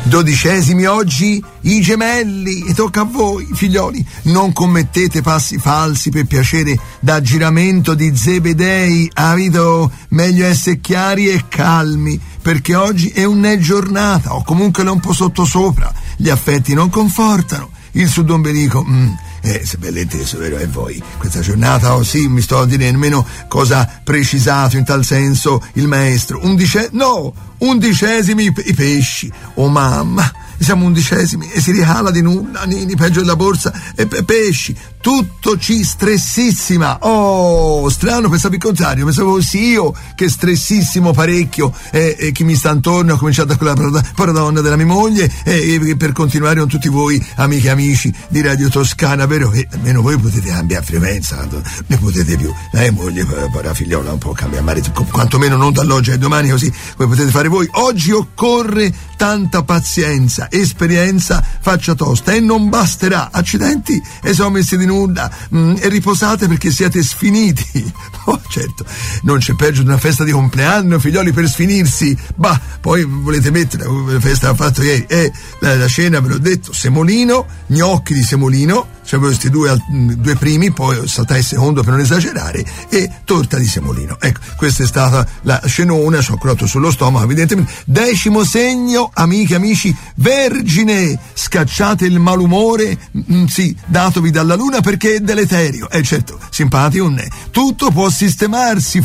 12esimi oggi i gemelli, e tocca a voi, figlioli. Non commettete passi falsi per piacere da giramento di Zebedei. Avito, meglio essere chiari e calmi, perché oggi è un giornata, o comunque un po' sottosopra. Gli affetti non confortano, il sudombelico se belle inteso, vero? E voi questa giornata, sì, mi sto a dire nemmeno cosa precisato in tal senso il maestro. 11esimi i pesci. Oh mamma, siamo 11esimi e si ricala di nulla, ni peggio della borsa, e pesci, tutto ci stressissima. Oh, strano, pensavo il contrario, pensavo sì io che stressissimo parecchio, e chi mi sta intorno, ho cominciato con la paradonna della mia moglie, e per continuare con tutti voi amiche e amici di Radio Toscana, vero? E almeno voi potete cambiare frequenza, ne potete più. Moglie, la figliola un po' cambiare, quantomeno non dall'oggi al domani, così come potete fare voi. Oggi occorre tanta pazienza, esperienza, faccia tosta, e non basterà. Accidenti, e siamo messi di nulla, e riposate perché siete sfiniti. Oh, certo, non c'è peggio di una festa di compleanno, figlioli, per sfinirsi. Bah, poi volete mettere la festa che ho fatto ieri, la cena, ve l'ho detto, semolino, gnocchi di semolino, cioè questi due primi, poi saltai il secondo per non esagerare, e torta di semolino. Ecco, questa è stata la cenona, ci ho curato sullo stomaco evidentemente. 10° segno, amiche e amici, Vergine, scacciate il malumore, sì, datovi dalla luna perché è deleterio. Certo, simpatico non è. Tutto può sistemarsi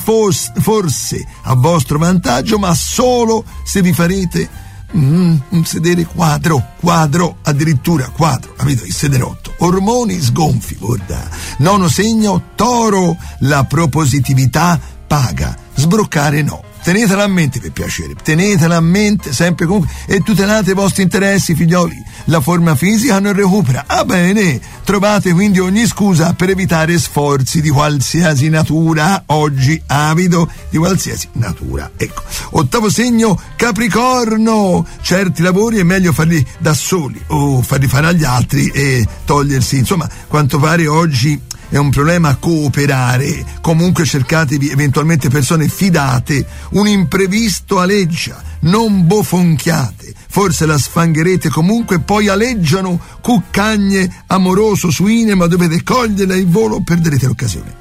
forse a vostro vantaggio, ma solo se vi farete un sedere quadro, addirittura quadro, capito? Il sederotto, ormoni sgonfi, guarda. 9° segno, Toro, la propositività paga, sbroccare no. Tenetela a mente, per piacere, tenetela a mente sempre comunque, e tutelate i vostri interessi, figlioli. La forma fisica non recupera. Ah, bene, trovate quindi ogni scusa per evitare sforzi di qualsiasi natura, oggi avido di qualsiasi natura. Ecco. 8° segno, Capricorno, certi lavori è meglio farli da soli o farli fare agli altri e togliersi, insomma, quanto pare oggi è un problema cooperare. Comunque cercatevi eventualmente persone fidate. Un imprevisto aleggia, non bofonchiate, forse la sfangherete comunque, poi aleggiano cuccagne amoroso suine, ma dovete coglierla in volo, perderete l'occasione.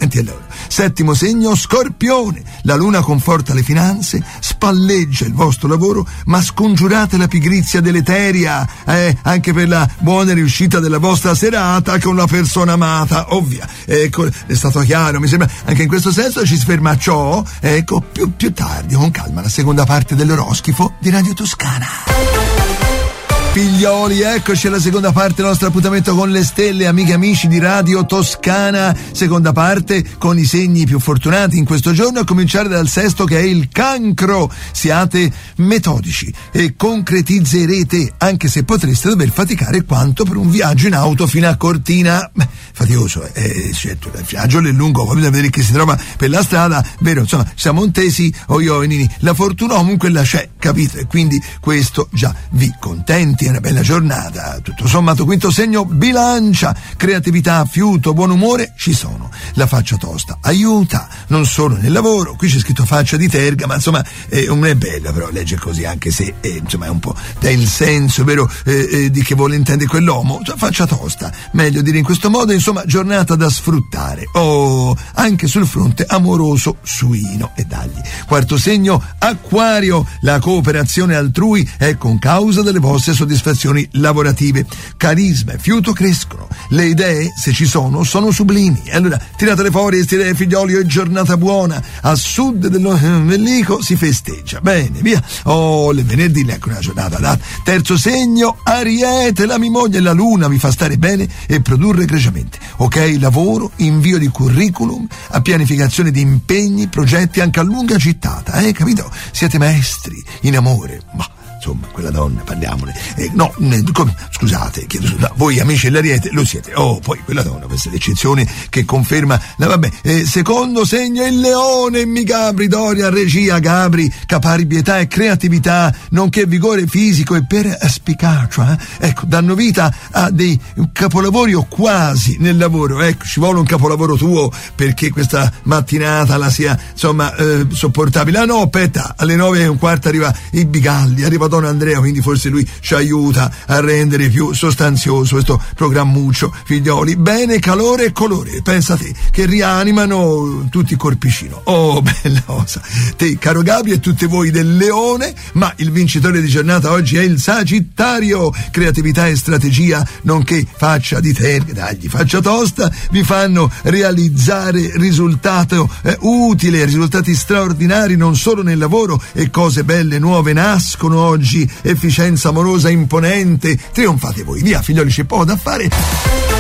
7° segno, Scorpione, la luna conforta le finanze, spalleggia il vostro lavoro, ma scongiurate la pigrizia deleteria, anche per la buona riuscita della vostra serata con la persona amata, ovvia. Ecco, è stato chiaro, mi sembra. Anche in questo senso ci si ferma a ciò, ecco, più tardi, con calma, la seconda parte dell'oroscofo di Radio Toscana. Figlioli, eccoci alla seconda parte del nostro appuntamento con le stelle, amiche e amici di Radio Toscana. Seconda parte con i segni più fortunati in questo giorno, a cominciare dal 6° che è il Cancro. Siate metodici e concretizzerete, anche se potreste dover faticare quanto per un viaggio in auto fino a Cortina. Faticoso, certo, il viaggio è lungo, poi bisogna vedere che si trova per la strada, vero? Insomma, siamo montesi, la fortuna comunque la c'è, capito? E quindi questo già vi contenti. È una bella giornata, tutto sommato. 5° segno, Bilancia, creatività, fiuto, buon umore ci sono. La faccia tosta aiuta, non solo nel lavoro. Qui c'è scritto faccia di terga, ma insomma non è bella, però legge così, anche se insomma è un po' dà il senso, vero, di che vuole intendere quell'uomo. Cioè, faccia tosta, meglio dire in questo modo. Insomma, giornata da sfruttare, anche sul fronte amoroso suino, e dagli. 4° segno, Acquario, la cooperazione altrui è con causa delle vostre soddisfazioni lavorative. Carisma e fiuto crescono, le idee, se ci sono sublimi. E allora tiratele fuori queste idee, figlioli, è giornata buona. A sud dell'ombelico si festeggia, bene, via. Le venerdì, ecco una giornata data. 3° segno, Ariete, la mia moglie, la luna vi fa stare bene e produrre egregiamente. Ok, lavoro, invio di curriculum, a pianificazione di impegni, progetti anche a lunga gittata, capito? Siete maestri in amore, ma insomma, quella donna, parliamone. Scusate, chiedo scusa, voi amici dell'Ariete lo siete. Poi quella donna, questa è l'eccezione che conferma secondo segno, il Leone, mi Gabri, Doria, regia, Gabri, caparbietà e creatività, nonché vigore fisico e perspicacia, ecco, danno vita a dei capolavori o quasi nel lavoro. Ecco, ci vuole un capolavoro tuo perché questa mattinata la sia, insomma, sopportabile. Aspetta, alle 9:15 arriva i Bigalli, arriva Sabatone Andrea, quindi forse lui ci aiuta a rendere più sostanzioso questo programmuccio, figlioli. Bene, calore e colore, pensa te, che rianimano tutti il corpicino. Oh, bella cosa. Te, caro Gabi, e tutte voi del Leone, ma il vincitore di giornata oggi è il Sagittario. Creatività e strategia, nonché faccia di terra, dagli faccia tosta, vi fanno realizzare risultato utile, risultati straordinari non solo nel lavoro, e cose belle nuove nascono oggi, efficienza amorosa imponente. Trionfate voi, via figlioli, c'è poco da fare.